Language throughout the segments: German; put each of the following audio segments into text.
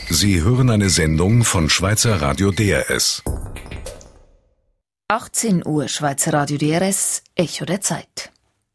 Sie hören eine Sendung von Schweizer Radio DRS. 18 Uhr Schweizer Radio DRS, Echo der Zeit.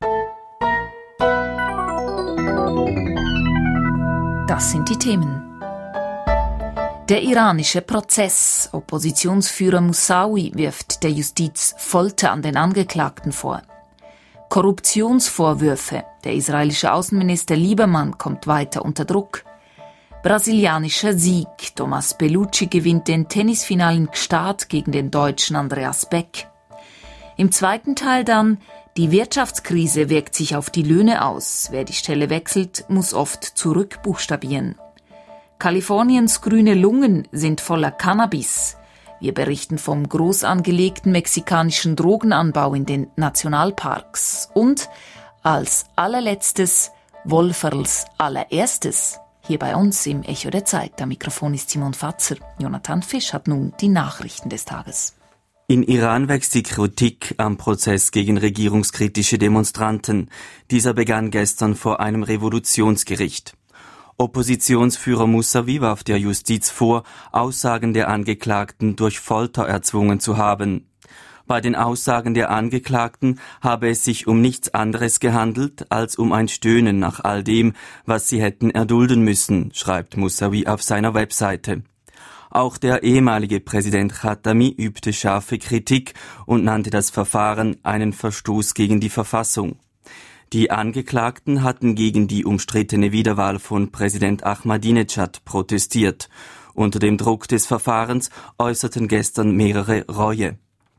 Das sind die Themen. Der iranische Prozess. Oppositionsführer Moussaoui wirft der Justiz Folter an den Angeklagten vor. Korruptionsvorwürfe. Der israelische Außenminister Liebermann kommt weiter unter Druck. Brasilianischer Sieg. Thomas Bellucci gewinnt den Tennisfinal in Gstaad gegen den Deutschen Andreas Beck. Im zweiten Teil dann: Die Wirtschaftskrise wirkt sich auf die Löhne aus. Wer die Stelle wechselt, muss oft zurückbuchstabieren. Kaliforniens grüne Lungen sind voller Cannabis. Wir berichten vom groß angelegten mexikanischen Drogenanbau in den Nationalparks. Und als allerletztes Wolferls allererstes. Hier bei uns im Echo der Zeit. Am Mikrofon ist Simon Fatzer. Jonathan Fisch hat nun die Nachrichten des Tages. In Iran wächst die Kritik am Prozess gegen regierungskritische Demonstranten. Dieser begann gestern vor einem Revolutionsgericht. Oppositionsführer Moussaoui warf der Justiz vor, Aussagen der Angeklagten durch Folter erzwungen zu haben. Bei den Aussagen der Angeklagten habe es sich um nichts anderes gehandelt, als um ein Stöhnen nach all dem, was sie hätten erdulden müssen, schreibt Moussaoui auf seiner Webseite. Auch der ehemalige Präsident Khatami übte scharfe Kritik und nannte das Verfahren einen Verstoß gegen die Verfassung. Die Angeklagten hatten gegen die umstrittene Wiederwahl von Präsident Ahmadinejad protestiert. Unter dem Druck des Verfahrens äußerten gestern mehrere Reue.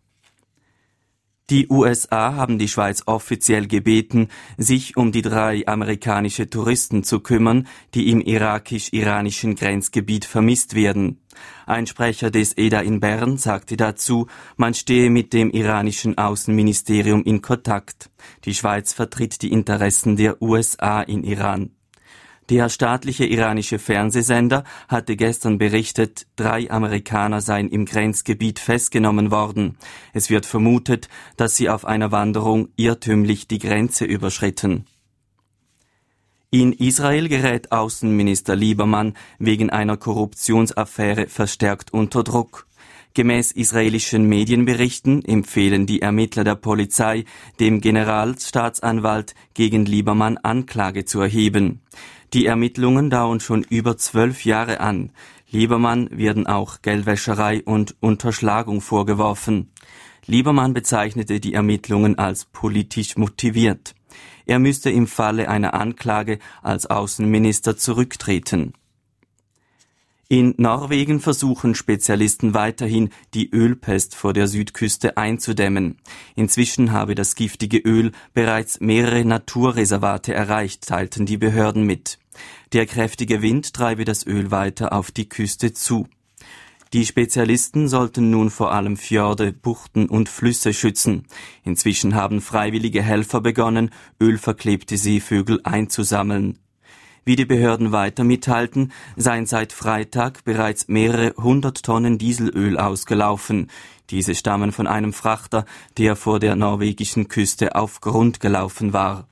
Die USA haben die Schweiz offiziell gebeten, sich um die 3 amerikanische Touristen zu kümmern, die im irakisch-iranischen Grenzgebiet vermisst werden. Ein Sprecher des EDA in Bern sagte dazu, man stehe mit dem iranischen Außenministerium in Kontakt. Die Schweiz vertritt die Interessen der USA in Iran. Der staatliche iranische Fernsehsender hatte gestern berichtet, 3 Amerikaner seien im Grenzgebiet festgenommen worden. Es wird vermutet, dass sie auf einer Wanderung irrtümlich die Grenze überschritten. In Israel gerät Außenminister Liebermann wegen einer Korruptionsaffäre verstärkt unter Druck. Gemäß israelischen Medienberichten empfehlen die Ermittler der Polizei dem Generalstaatsanwalt gegen Liebermann Anklage zu erheben. Die Ermittlungen dauern schon über 12 Jahre an. Liebermann werden auch Geldwäscherei und Unterschlagung vorgeworfen. Liebermann bezeichnete die Ermittlungen als politisch motiviert. Er müsste im Falle einer Anklage als Außenminister zurücktreten. In Norwegen versuchen Spezialisten weiterhin, die Ölpest vor der Südküste einzudämmen. Inzwischen habe das giftige Öl bereits mehrere Naturreservate erreicht, teilten die Behörden mit. Der kräftige Wind treibe das Öl weiter auf die Küste zu. Die Spezialisten sollten nun vor allem Fjorde, Buchten und Flüsse schützen. Inzwischen haben freiwillige Helfer begonnen, ölverklebte Seevögel einzusammeln. Wie die Behörden weiter mitteilten, seien seit Freitag bereits mehrere 100 Tonnen Dieselöl ausgelaufen. Diese stammen von einem Frachter, der vor der norwegischen Küste auf Grund gelaufen war.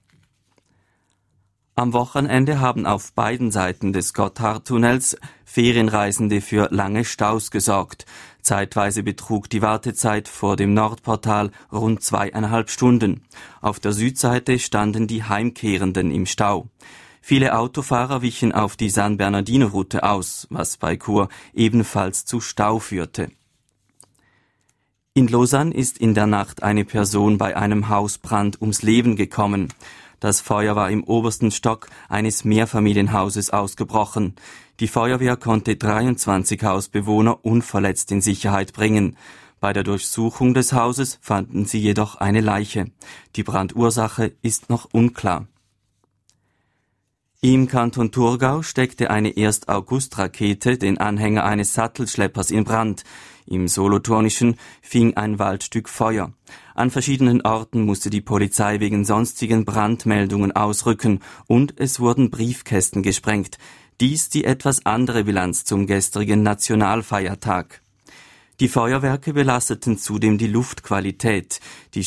Am Wochenende haben auf beiden Seiten des Gotthardtunnels Ferienreisende für lange Staus gesorgt. Zeitweise betrug die Wartezeit vor dem Nordportal rund 2,5 Stunden. Auf der Südseite standen die Heimkehrenden im Stau. Viele Autofahrer wichen auf die San Bernardino-Route aus, was bei Chur ebenfalls zu Stau führte. In Lausanne ist in der Nacht eine Person bei einem Hausbrand ums Leben gekommen. Das Feuer war im obersten Stock eines Mehrfamilienhauses ausgebrochen. Die Feuerwehr konnte 23 Hausbewohner unverletzt in Sicherheit bringen. Bei der Durchsuchung des Hauses fanden sie jedoch eine Leiche. Die Brandursache ist noch unklar. Im Kanton Thurgau steckte eine Erst-August-Rakete den Anhänger eines Sattelschleppers in Brand. Im Solothurnischen fing ein Waldstück Feuer. An verschiedenen Orten musste die Polizei wegen sonstigen Brandmeldungen ausrücken und es wurden Briefkästen gesprengt. Dies die etwas andere Bilanz zum gestrigen Nationalfeiertag. Die Feuerwerke belasteten zudem die Luftqualität. Die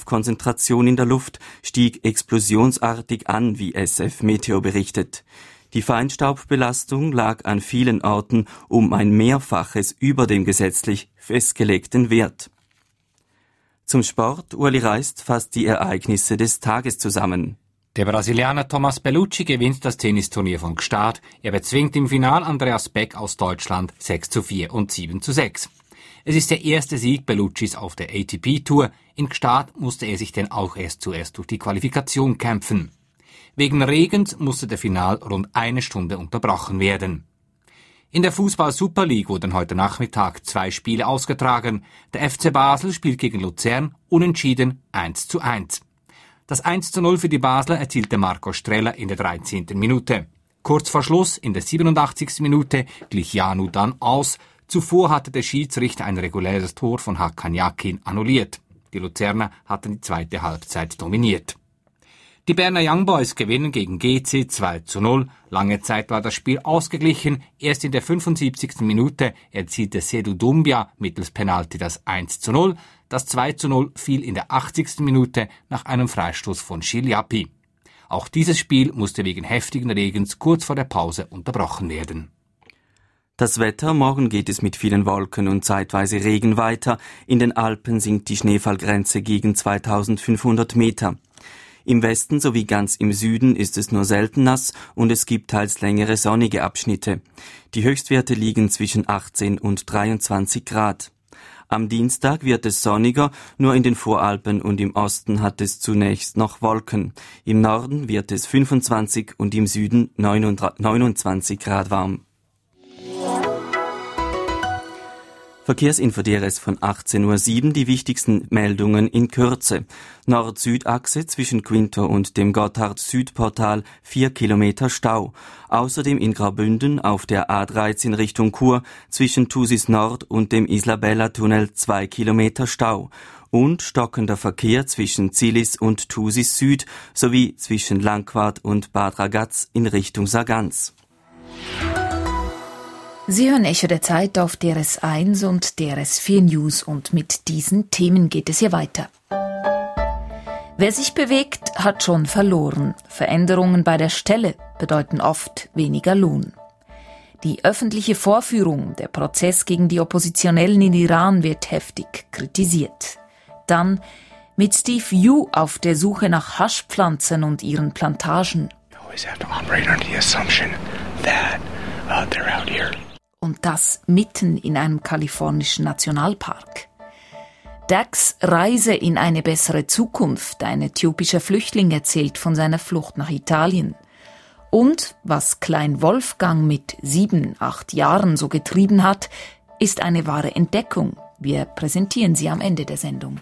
Schadstoffkonzentration in der Luft stieg explosionsartig an, wie SF Meteo berichtet. Die Feinstaubbelastung lag an vielen Orten um ein Mehrfaches über dem gesetzlich festgelegten Wert. Zum Sport, Ueli Reist fasst die Ereignisse des Tages zusammen. Der Brasilianer Thomas Bellucci gewinnt das Tennisturnier von Gstaad. Er bezwingt im Final Andreas Beck aus Deutschland 6:4 und 7:6. Es ist der erste Sieg Belluccis auf der ATP-Tour. In Gstaad musste er sich denn auch zuerst durch die Qualifikation kämpfen. Wegen Regens musste der Final rund eine Stunde unterbrochen werden. In der Fußball-Super League wurden heute Nachmittag 2 Spiele ausgetragen. Der FC Basel spielt gegen Luzern, unentschieden 1:1. Das 1:0 für die Basler erzielte Marco Streller in der 13. Minute. Kurz vor Schluss, in der 87. Minute, glich Janu dann aus. Zuvor hatte der Schiedsrichter ein reguläres Tor von Hakan Yakin annulliert. Die Luzerner hatten die zweite Halbzeit dominiert. Die Berner Young Boys gewinnen gegen GC 2:0. Lange Zeit war das Spiel ausgeglichen. Erst in der 75. Minute erzielte Seydou Doumbia mittels Penalty das 1:0. Das 2:0 fiel in der 80. Minute nach einem Freistoß von Chiliapi. Auch dieses Spiel musste wegen heftigen Regens kurz vor der Pause unterbrochen werden. Das Wetter, morgen geht es mit vielen Wolken und zeitweise Regen weiter. In den Alpen sinkt die Schneefallgrenze gegen 2500 Meter. Im Westen sowie ganz im Süden ist es nur selten nass und es gibt teils längere sonnige Abschnitte. Die Höchstwerte liegen zwischen 18 und 23 Grad. Am Dienstag wird es sonniger, nur in den Voralpen und im Osten hat es zunächst noch Wolken. Im Norden wird es 25 und im Süden 29 Grad warm. Verkehrsinfo DRS von 18:07 Uhr, die wichtigsten Meldungen in Kürze. Nord-Süd-Achse zwischen Quinto und dem Gotthard-Südportal 4 Kilometer Stau. Außerdem in Graubünden auf der A13 Richtung Chur zwischen Thusis Nord und dem Isla-Bella-Tunnel 2 Kilometer Stau. Und stockender Verkehr zwischen Zilis und Thusis Süd sowie zwischen Langquart und Bad Ragaz in Richtung Sargans. Sie hören Echo der Zeit auf DRS1 und DRS4 News und mit diesen Themen geht es hier weiter. Wer sich bewegt, hat schon verloren. Veränderungen bei der Stelle bedeuten oft weniger Lohn. Die öffentliche Vorführung, der Prozess gegen die Oppositionellen in Iran wird heftig kritisiert. Dann mit Steve Yu auf der Suche nach Haschpflanzen und ihren Plantagen. Und das mitten in einem kalifornischen Nationalpark. Dax Reise in eine bessere Zukunft. Ein äthiopischer Flüchtling erzählt von seiner Flucht nach Italien. Und was Klein Wolfgang mit 7, 8 Jahren so getrieben hat, ist eine wahre Entdeckung. Wir präsentieren sie am Ende der Sendung.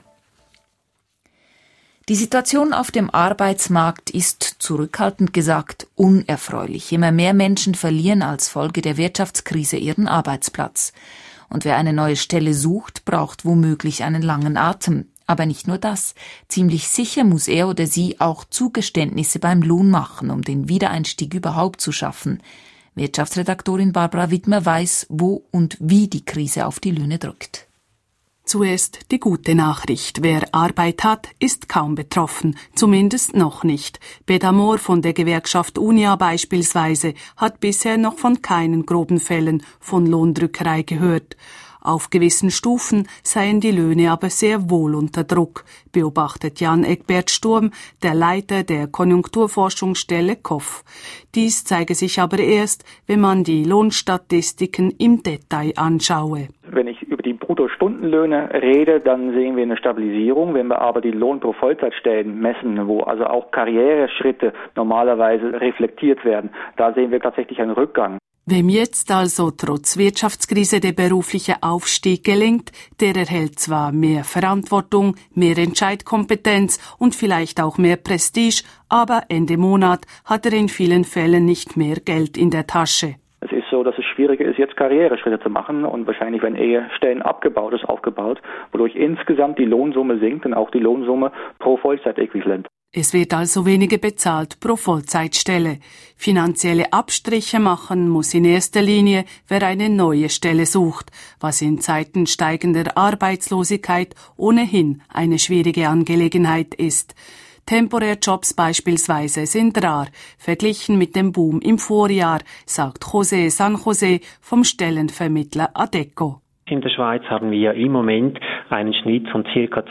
Die Situation auf dem Arbeitsmarkt ist, zurückhaltend gesagt, unerfreulich. Immer mehr Menschen verlieren als Folge der Wirtschaftskrise ihren Arbeitsplatz. Und wer eine neue Stelle sucht, braucht womöglich einen langen Atem. Aber nicht nur das. Ziemlich sicher muss er oder sie auch Zugeständnisse beim Lohn machen, um den Wiedereinstieg überhaupt zu schaffen. Wirtschaftsredaktorin Barbara Wittmer weiß, wo und wie die Krise auf die Löhne drückt. Zuerst die gute Nachricht. Wer Arbeit hat, ist kaum betroffen. Zumindest noch nicht. Bedamor von der Gewerkschaft Unia beispielsweise hat bisher noch von keinen groben Fällen von Lohndrückerei gehört. Auf gewissen Stufen seien die Löhne aber sehr wohl unter Druck, beobachtet Jan Egbert Sturm, der Leiter der Konjunkturforschungsstelle KOF. Dies zeige sich aber erst, wenn man die Lohnstatistiken im Detail anschaue. Wenn ich über die Bruttostundenlöhne rede, dann sehen wir eine Stabilisierung. Wenn wir aber die Lohn pro Vollzeitstellen messen, wo also auch Karriereschritte normalerweise reflektiert werden, da sehen wir tatsächlich einen Rückgang. Wem jetzt also trotz Wirtschaftskrise der berufliche Aufstieg gelingt, der erhält zwar mehr Verantwortung, mehr Entscheidkompetenz und vielleicht auch mehr Prestige, aber Ende Monat hat er in vielen Fällen nicht mehr Geld in der Tasche. Es ist so, dass es schwieriger ist, jetzt Karriereschritte zu machen und wahrscheinlich werden eher Stellen abgebaut als aufgebaut, wodurch insgesamt die Lohnsumme sinkt und auch die Lohnsumme pro Vollzeitäquivalent. Es wird also weniger bezahlt pro Vollzeitstelle. Finanzielle Abstriche machen muss in erster Linie, wer eine neue Stelle sucht, was in Zeiten steigender Arbeitslosigkeit ohnehin eine schwierige Angelegenheit ist. Temporärjobs beispielsweise sind rar, verglichen mit dem Boom im Vorjahr, sagt José San José vom Stellenvermittler Adecco. In der Schweiz haben wir im Moment einen Schnitt von ca.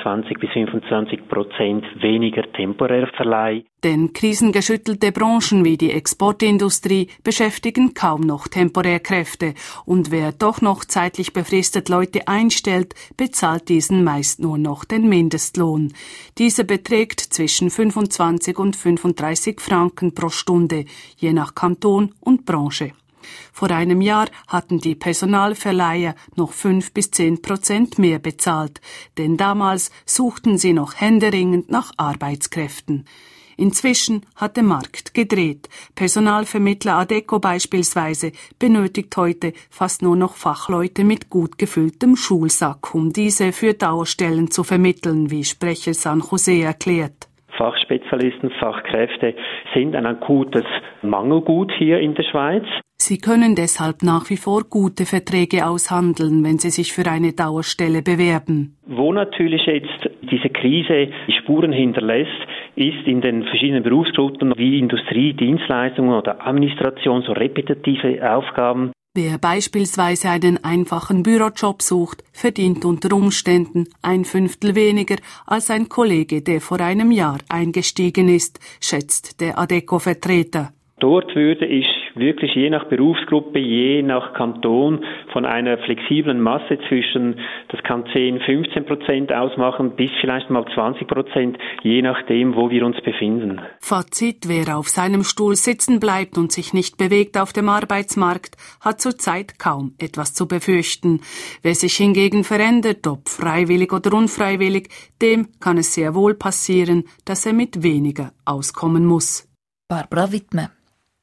20-25% weniger Temporärverleih. Denn krisengeschüttelte Branchen wie die Exportindustrie beschäftigen kaum noch Temporärkräfte. Und wer doch noch zeitlich befristet Leute einstellt, bezahlt diesen meist nur noch den Mindestlohn. Dieser beträgt zwischen 25 und 35 Franken pro Stunde, je nach Kanton und Branche. Vor einem Jahr hatten die Personalverleiher noch 5-10% mehr bezahlt, denn damals suchten sie noch händeringend nach Arbeitskräften. Inzwischen hat der Markt gedreht. Personalvermittler Adecco beispielsweise benötigt heute fast nur noch Fachleute mit gut gefülltem Schulsack, um diese für Dauerstellen zu vermitteln, wie Sprecher San José erklärt. Fachspezialisten, Fachkräfte sind ein akutes Mangelgut hier in der Schweiz. Sie können deshalb nach wie vor gute Verträge aushandeln, wenn Sie sich für eine Dauerstelle bewerben. Wo natürlich jetzt diese Krise Spuren hinterlässt, ist in den verschiedenen Berufsgruppen wie Industrie, Dienstleistungen oder Administration, so repetitive Aufgaben. Wer beispielsweise einen einfachen Bürojob sucht, verdient unter Umständen 1/5 weniger als ein Kollege, der vor einem Jahr eingestiegen ist, schätzt der Adecco-Vertreter. Dort würde ich wirklich je nach Berufsgruppe, je nach Kanton von einer flexiblen Masse zwischen, das kann 10-15% ausmachen, bis vielleicht mal 20%, je nachdem, wo wir uns befinden. Fazit: Wer auf seinem Stuhl sitzen bleibt und sich nicht bewegt auf dem Arbeitsmarkt, hat zurzeit kaum etwas zu befürchten. Wer sich hingegen verändert, ob freiwillig oder unfreiwillig, dem kann es sehr wohl passieren, dass er mit weniger auskommen muss. Barbara Wittmer.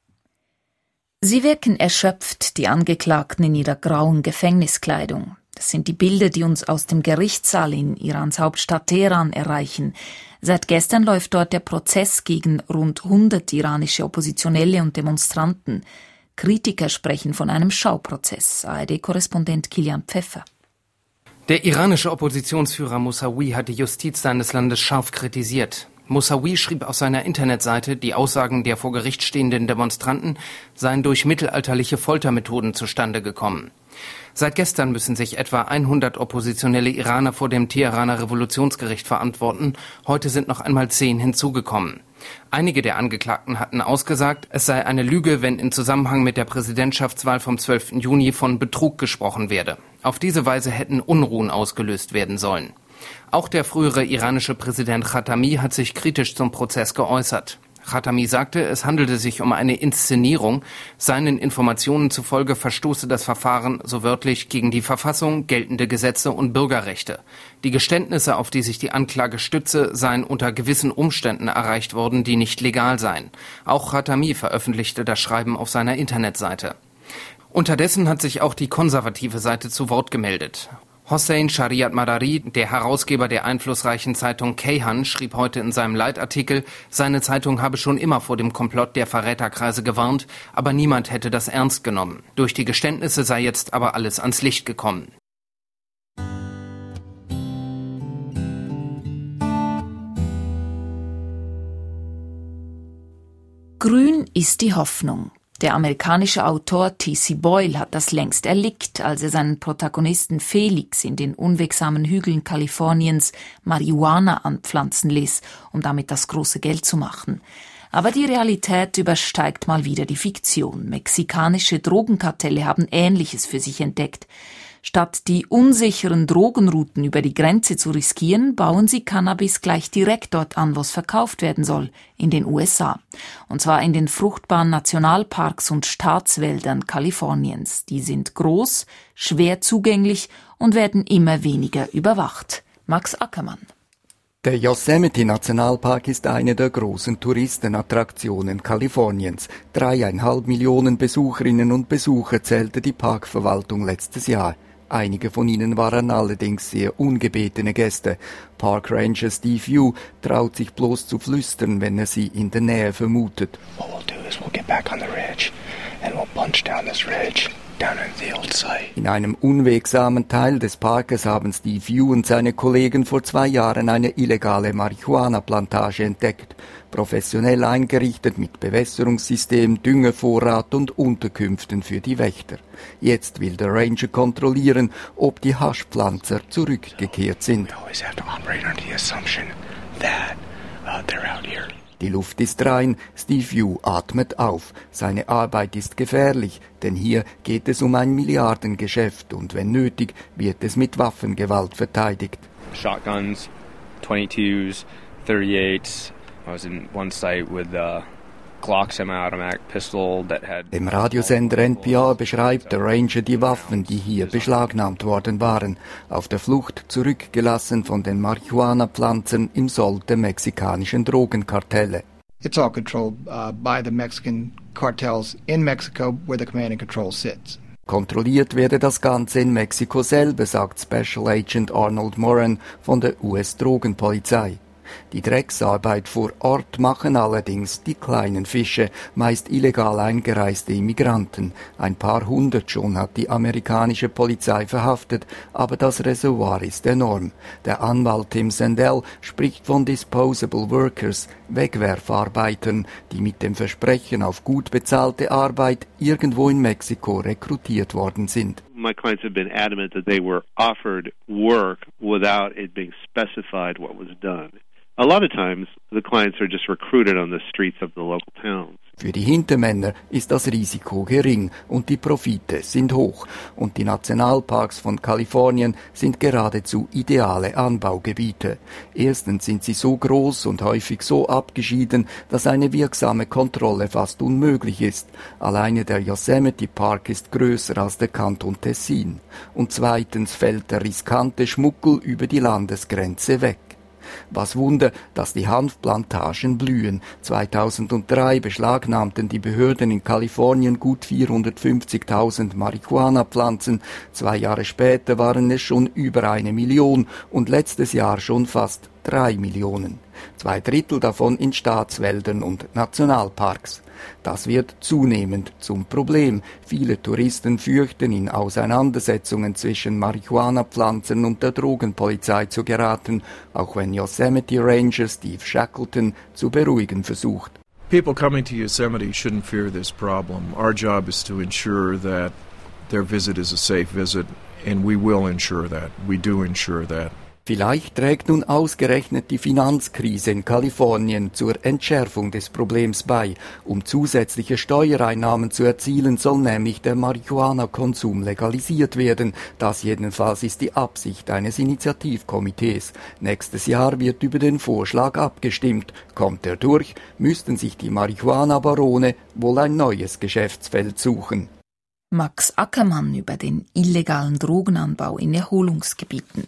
Sie wirken erschöpft, die Angeklagten in ihrer grauen Gefängniskleidung. Das sind die Bilder, die uns aus dem Gerichtssaal in Irans Hauptstadt Teheran erreichen. Seit gestern läuft dort der Prozess gegen rund 100 iranische Oppositionelle und Demonstranten. Kritiker sprechen von einem Schauprozess. ARD-Korrespondent Kilian Pfeffer. Der iranische Oppositionsführer Moussaoui hat die Justiz seines Landes scharf kritisiert. Moussaoui schrieb auf seiner Internetseite, die Aussagen der vor Gericht stehenden Demonstranten seien durch mittelalterliche Foltermethoden zustande gekommen. Seit gestern müssen sich etwa 100 oppositionelle Iraner vor dem Teheraner Revolutionsgericht verantworten. Heute sind noch einmal 10 hinzugekommen. Einige der Angeklagten hatten ausgesagt, es sei eine Lüge, wenn im Zusammenhang mit der Präsidentschaftswahl vom 12. Juni von Betrug gesprochen werde. Auf diese Weise hätten Unruhen ausgelöst werden sollen. Auch der frühere iranische Präsident Khatami hat sich kritisch zum Prozess geäußert. Khatami sagte, es handelte sich um eine Inszenierung. Seinen Informationen zufolge verstoße das Verfahren so wörtlich gegen die Verfassung, geltende Gesetze und Bürgerrechte. Die Geständnisse, auf die sich die Anklage stütze, seien unter gewissen Umständen erreicht worden, die nicht legal seien. Auch Khatami veröffentlichte das Schreiben auf seiner Internetseite. Unterdessen hat sich auch die konservative Seite zu Wort gemeldet. Hossein Shariat Madari, der Herausgeber der einflussreichen Zeitung Kayhan, schrieb heute in seinem Leitartikel, seine Zeitung habe schon immer vor dem Komplott der Verräterkreise gewarnt, aber niemand hätte das ernst genommen. Durch die Geständnisse sei jetzt aber alles ans Licht gekommen. Grün ist die Hoffnung. Der amerikanische Autor T.C. Boyle hat das längst erlickt, als er seinen Protagonisten Felix in den unwegsamen Hügeln Kaliforniens Marihuana anpflanzen ließ, um damit das große Geld zu machen. Aber die Realität übersteigt mal wieder die Fiktion. Mexikanische Drogenkartelle haben Ähnliches für sich entdeckt. Statt die unsicheren Drogenrouten über die Grenze zu riskieren, bauen sie Cannabis gleich direkt dort an, wo es verkauft werden soll, in den USA. Und zwar in den fruchtbaren Nationalparks und Staatswäldern Kaliforniens. Die sind groß, schwer zugänglich und werden immer weniger überwacht. Max Ackermann. Der Yosemite-Nationalpark ist eine der großen Touristenattraktionen Kaliforniens. 3,5 Millionen Besucherinnen und Besucher zählte die Parkverwaltung letztes Jahr. Einige von ihnen waren allerdings sehr ungebetene Gäste. Park Ranger Steve Yu traut sich bloß zu flüstern, wenn er sie in der Nähe vermutet. What we'll do is we'll get back on the ridge and we'll punch down this ridge In einem unwegsamen Teil des Parkes haben Steve Yu und seine Kollegen vor 2 Jahren eine illegale Marihuana-Plantage entdeckt. Professionell eingerichtet mit Bewässerungssystem, Düngevorrat und Unterkünften für die Wächter. Jetzt will der Ranger kontrollieren, ob die Haschpflanzer zurückgekehrt sind. Die Luft ist rein, Steve Yu atmet auf. Seine Arbeit ist gefährlich, denn hier geht es um ein Milliardengeschäft und wenn nötig, wird es mit Waffengewalt verteidigt. Shotguns, 22s, 38s. I was in one site with a Glock semi-automatic pistol that had... Dem Radiosender NPR beschreibt der Ranger die Waffen, die hier beschlagnahmt worden waren, auf der Flucht zurückgelassen von den Marihuana-Pflanzen im Sold der mexikanischen Drogenkartelle. It's all controlled by the Mexican cartels in Mexico, where the command and control sits. Kontrolliert werde das Ganze in Mexiko selber, sagt Special Agent Arnold Moran von der US-Drogenpolizei. Die Drecksarbeit vor Ort machen allerdings die kleinen Fische, meist illegal eingereiste Immigranten. Ein paar hundert schon hat die amerikanische Polizei verhaftet, aber das Reservoir ist enorm. Der Anwalt Tim Sandel spricht von Disposable Workers, Wegwerfarbeitern, die mit dem Versprechen auf gut bezahlte Arbeit irgendwo in Mexiko rekrutiert worden sind. My clients have been adamant that they were offered work without it being specified what was done. A lot of times, the clients are just recruited on the streets of the local towns. Für die Hintermänner ist das Risiko gering und die Profite sind hoch. Und die Nationalparks von Kalifornien sind geradezu ideale Anbaugebiete. Erstens sind sie so groß und häufig so abgeschieden, dass eine wirksame Kontrolle fast unmöglich ist. Alleine der Yosemite Park ist größer als der Kanton Tessin. Und zweitens fällt der riskante Schmuggel über die Landesgrenze weg. Was Wunder, dass die Hanfplantagen blühen. 2003 beschlagnahmten die Behörden in Kalifornien gut 450.000 Marihuana-Pflanzen. 2 Jahre später waren es schon über 1 Million und letztes Jahr schon fast 3 Millionen. 2/3 davon in Staatswäldern und Nationalparks. Das wird zunehmend zum Problem. Viele Touristen fürchten, in Auseinandersetzungen zwischen Marihuana-Pflanzen und der Drogenpolizei zu geraten, auch wenn Yosemite Ranger Steve Shackleton zu beruhigen versucht. People coming to Yosemite shouldn't fear this problem. Our job is to ensure that their visit is a safe visit, and we will ensure that. We do ensure that. Vielleicht trägt nun ausgerechnet die Finanzkrise in Kalifornien zur Entschärfung des Problems bei. Um zusätzliche Steuereinnahmen zu erzielen, soll nämlich der Marihuana-Konsum legalisiert werden. Das jedenfalls ist die Absicht eines Initiativkomitees. Nächstes Jahr wird über den Vorschlag abgestimmt. Kommt er durch, müssten sich die Marihuana-Barone wohl ein neues Geschäftsfeld suchen. Max Ackermann über den illegalen Drogenanbau in Erholungsgebieten.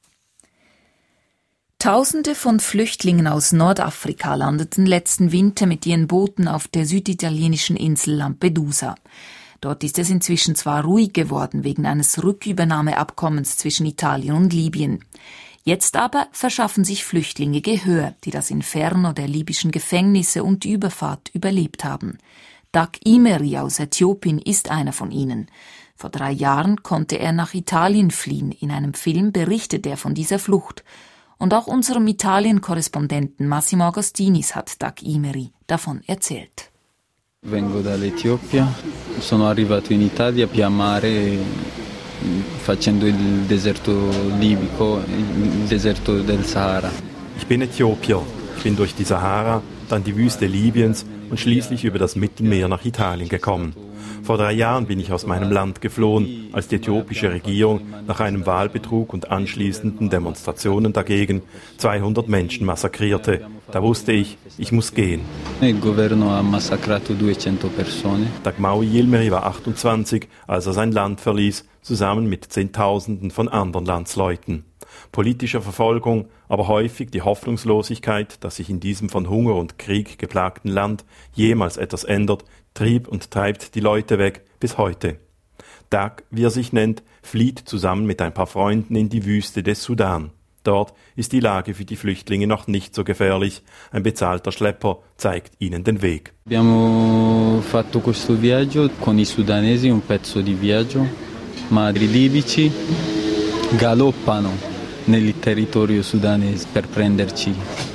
Tausende von Flüchtlingen aus Nordafrika landeten letzten Winter mit ihren Booten auf der süditalienischen Insel Lampedusa. Dort ist es inzwischen zwar ruhig geworden wegen eines Rückübernahmeabkommens zwischen Italien und Libyen. Jetzt aber verschaffen sich Flüchtlinge Gehör, die das Inferno der libyschen Gefängnisse und die Überfahrt überlebt haben. Doug Imeri aus Äthiopien ist einer von ihnen. Vor 3 Jahren konnte er nach Italien fliehen. In einem Film berichtet er von dieser Flucht. Und auch unserem Italien-Korrespondenten Massimo Agostinis hat Doug Imeri davon erzählt. Vengo dall'Etiopia, sono arrivato in Italia via mare facendo il deserto libico, il deserto del Sahara. Ich bin Äthiopier, ich bin durch die Sahara, dann die Wüste Libyens und schließlich über das Mittelmeer nach Italien gekommen. Vor 3 Jahren bin ich aus meinem Land geflohen, als die äthiopische Regierung nach einem Wahlbetrug und anschließenden Demonstrationen dagegen 200 Menschen massakrierte. Da wusste ich muss gehen. Il governo ha massacrato 200 persone. Dagmawi Yilmeri war 28, als er sein Land verließ, zusammen mit Zehntausenden von anderen Landsleuten. Politische Verfolgung, aber häufig die Hoffnungslosigkeit, dass sich in diesem von Hunger und Krieg geplagten Land jemals etwas ändert, trieb und treibt die Leute weg bis heute. Doug, wie er sich nennt, flieht zusammen mit ein paar Freunden in die Wüste des Sudan. Dort ist die Lage für die Flüchtlinge noch nicht so gefährlich. Ein bezahlter Schlepper zeigt ihnen den Weg. Abbiamo fatto questo viaggio con i sudanesi, un pezzo di viaggio, ma i libici galoppano nel territorio sudanese per prenderci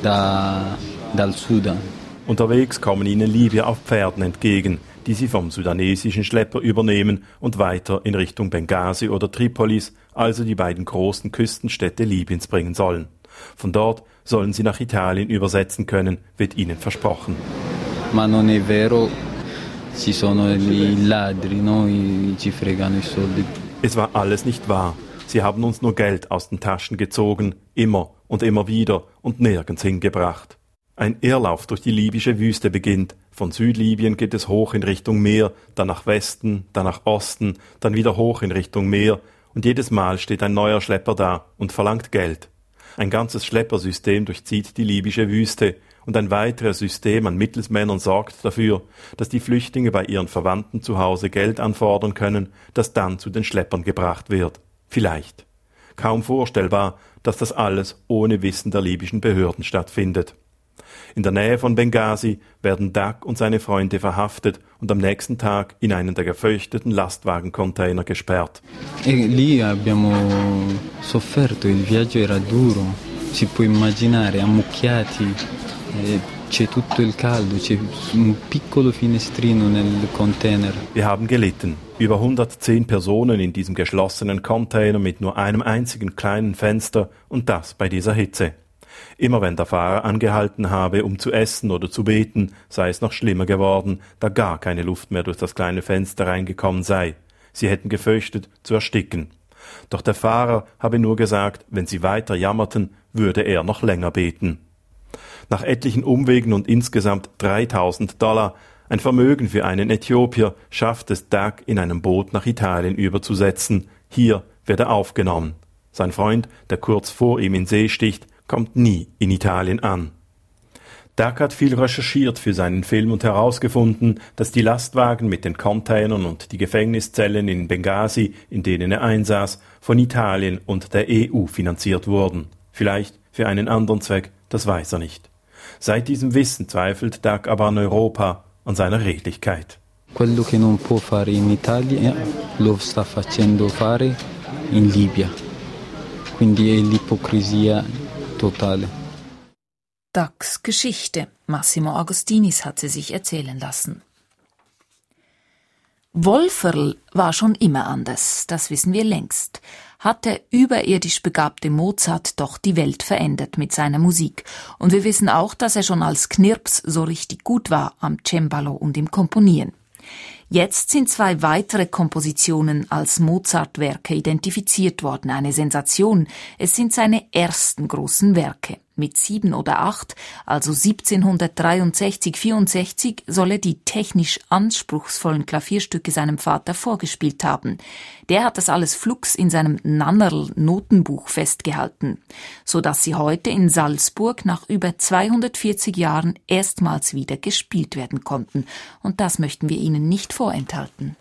dal Sudan. Unterwegs kommen ihnen Libyer auf Pferden entgegen, die sie vom sudanesischen Schlepper übernehmen und weiter in Richtung Benghazi oder Tripolis, also die beiden großen Küstenstädte Libyens, bringen sollen. Von dort sollen sie nach Italien übersetzen können, wird ihnen versprochen. Ma non è vero, ci sono i ladri, no? Ci fregano i soldi. Es war alles nicht wahr. Sie haben uns nur Geld aus den Taschen gezogen, immer und immer wieder und nirgends hingebracht. Ein Irrlauf durch die libysche Wüste beginnt. Von Südlibyen geht es hoch in Richtung Meer, dann nach Westen, dann nach Osten, dann wieder hoch in Richtung Meer. Und jedes Mal steht ein neuer Schlepper da und verlangt Geld. Ein ganzes Schleppersystem durchzieht die libysche Wüste. Und ein weiteres System an Mittelsmännern sorgt dafür, dass die Flüchtlinge bei ihren Verwandten zu Hause Geld anfordern können, das dann zu den Schleppern gebracht wird. Vielleicht. Kaum vorstellbar, dass das alles ohne Wissen der libyschen Behörden stattfindet. In der Nähe von Benghazi werden Dak und seine Freunde verhaftet und am nächsten Tag in einen der gefürchteten Lastwagencontainer gesperrt. Lì abbiamo sofferto, il viaggio era duro, si può immaginare, ammucchiati, c'è tutto il caldo, c'è un piccolo finestrino nel container. Wir haben gelitten. Über 110 Personen in diesem geschlossenen Container mit nur einem einzigen kleinen Fenster und das bei dieser Hitze. Immer wenn der Fahrer angehalten habe, um zu essen oder zu beten, sei es noch schlimmer geworden, da gar keine Luft mehr durch das kleine Fenster reingekommen sei. Sie hätten gefürchtet, zu ersticken. Doch der Fahrer habe nur gesagt, wenn sie weiter jammerten, würde er noch länger beten. Nach etlichen Umwegen und insgesamt $3.000, ein Vermögen für einen Äthiopier, schafft es Dak in einem Boot nach Italien überzusetzen. Hier wird er aufgenommen. Sein Freund, der kurz vor ihm in See sticht, kommt nie in Italien an. Dak hat viel recherchiert für seinen Film und herausgefunden, dass die Lastwagen mit den Containern und die Gefängniszellen in Benghazi, in denen er einsaß, von Italien und der EU finanziert wurden. Vielleicht für einen anderen Zweck, das weiß er nicht. Seit diesem Wissen zweifelt Dak aber an Europa, an seiner Redlichkeit. Quello che non può fare in Italia lo sta facendo fare in Libia. Quindi è l'ipocrisia totale. Daks Geschichte. Massimo Agostinis hat sie sich erzählen lassen. Wolferl war schon immer anders, das wissen wir längst. Hat der überirdisch begabte Mozart doch die Welt verändert mit seiner Musik. Und wir wissen auch, dass er schon als Knirps so richtig gut war am Cembalo und im Komponieren. Jetzt sind 2 weitere Kompositionen als Mozart-Werke identifiziert worden, eine Sensation. Es sind seine ersten großen Werke. Mit 7 oder 8, also 1763/64, soll er die technisch anspruchsvollen Klavierstücke seinem Vater vorgespielt haben. Der hat das alles flugs in seinem Nannerl-Notenbuch festgehalten, so dass sie heute in Salzburg nach über 240 Jahren erstmals wieder gespielt werden konnten. Und das möchten wir Ihnen nicht vorenthalten.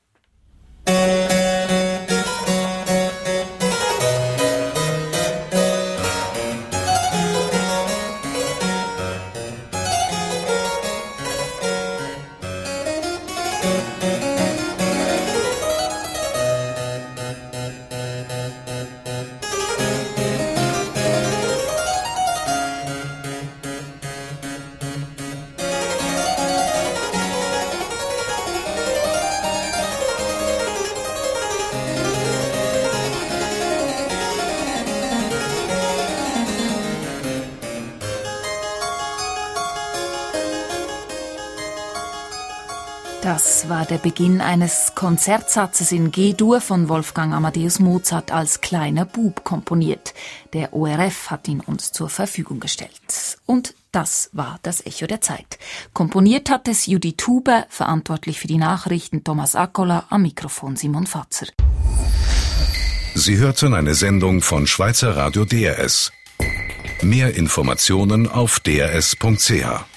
Das war der Beginn eines Konzertsatzes in G-Dur von Wolfgang Amadeus Mozart als kleiner Bub komponiert. Der ORF hat ihn uns zur Verfügung gestellt. Und das war das Echo der Zeit. Komponiert hat es Judith Huber, verantwortlich für die Nachrichten Thomas Accola, am Mikrofon Simon Fatzer. Sie hörten eine Sendung von Schweizer Radio DRS. Mehr Informationen auf drs.ch.